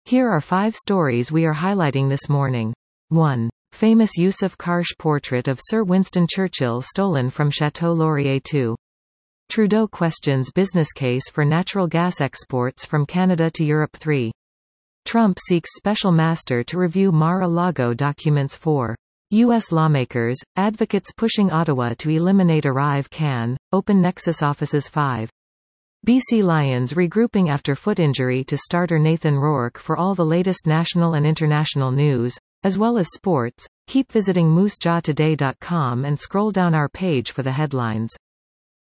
Here are 5 stories we are highlighting this morning. 1. Famous Yusuf Karsh portrait of Sir Winston Churchill stolen from Chateau Laurier. 2. Trudeau questions business case for natural gas exports from Canada to Europe. 3. Trump seeks special master to review Mar-a-Lago documents. 4. U.S. lawmakers, advocates pushing Ottawa to eliminate Arrive-Can, open Nexus offices. 5. BC Lions regrouping after foot injury to starter Nathan Rourke. For all the latest national and international news, as well as sports, keep visiting moosejawtoday.com and scroll down our page for the headlines.